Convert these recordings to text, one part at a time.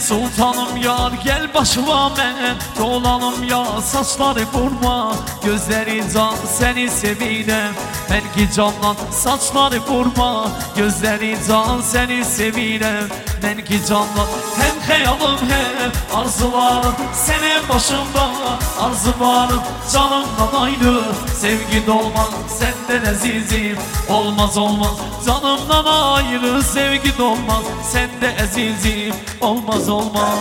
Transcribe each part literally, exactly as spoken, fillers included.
sultanım yar gel başıma ben dolanım ya saçları vurma gözleri can seni sevilem ben ki canlan saçları vurma gözleri can seni sevilem ben ki canlan hem hayalım hem arzularım senin başımda arzularım canımdan ayrı sevgi dolmaz senden azizim olmaz olmaz canımdan ayrı sevgi dolmaz sende azizim olmaz olmaz.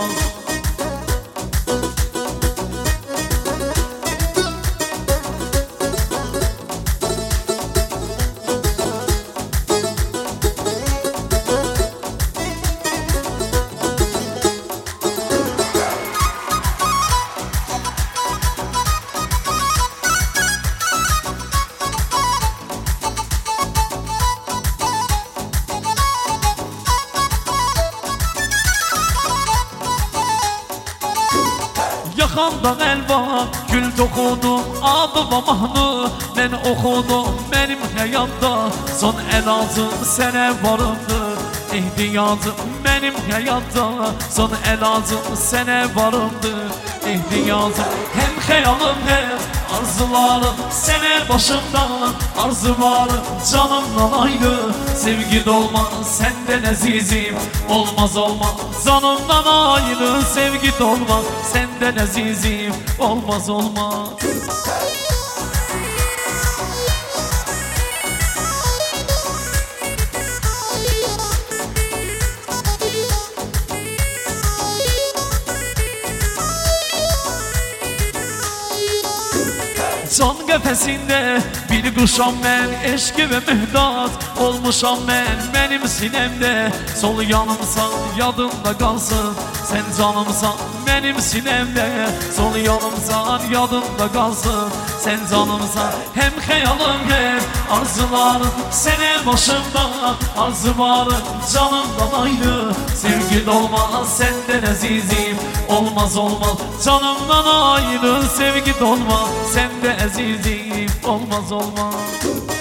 Yakandan elva gül dokudum adıma mahnu ben okudum benim hayatta son en altı sene varımdır ihtiyacım benim hayatta son en altı sene varımdır ihtiyacım hem hayalım hem arzularım senin başımdan arzularım canımdan ayrı sevgi dolmaz senden azizim olmaz olmaz canımdan ayrı sevgi dolmaz senden azizim olmaz olmaz. Can kefesinde bir kuşam ben eşki ve mühdat olmuşam ben benim sinemde sol yanımsan yadımda kalsın sen canımsan benim sinemde sol yanımsan yadımda kalsın sen canımsan hem hayalım hem arzularım senin başımda arzularım canımdan ayrı sevgi dolmaz senden azizim olmaz olmaz canımdan ayrı sevgi dolmaz sende azizim olmaz olmaz.